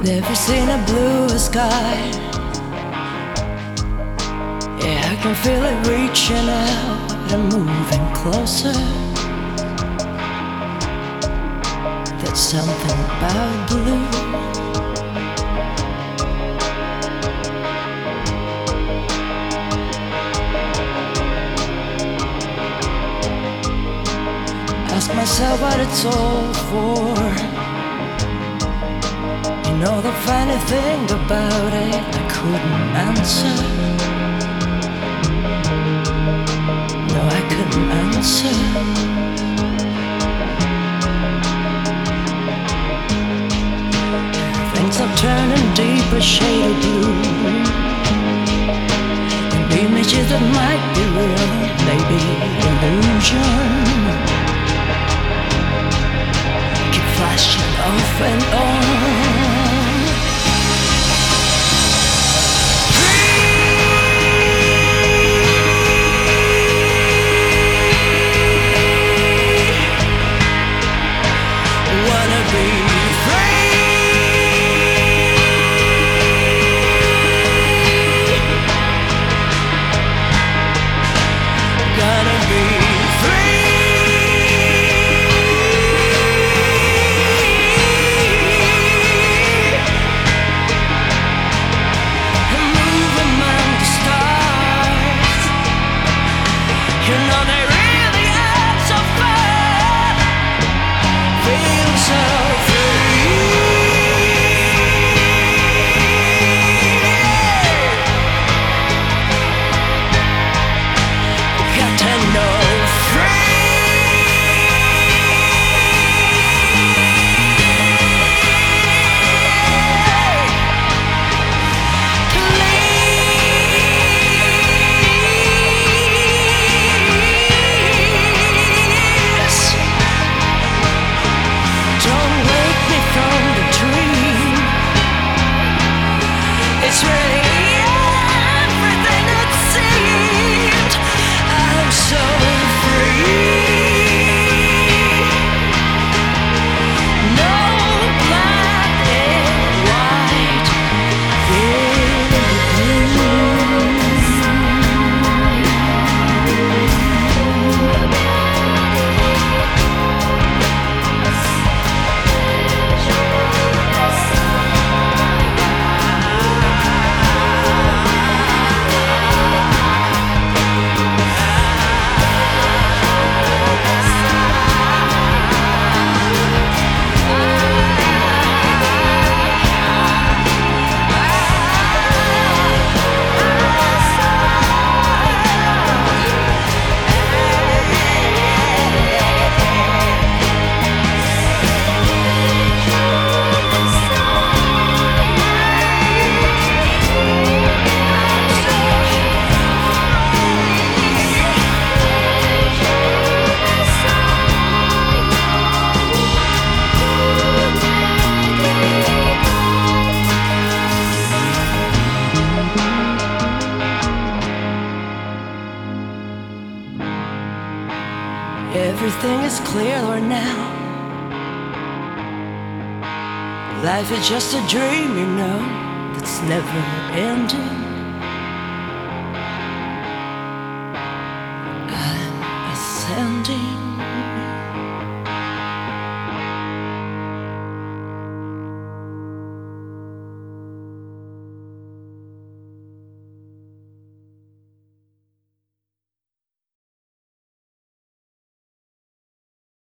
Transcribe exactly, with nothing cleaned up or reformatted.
Never seen a bluer sky. Yeah, I can feel it reaching out and moving closer. There's something about blue. Ask myself what it's all for. You know the funny thing about it, I couldn't answer. No, I couldn't answer. Things are turning deeper shade of blue. And images that might be real, maybe illusion, flashing off and on. Everything is clearer now. Life is just a dream, you know, that's never ending.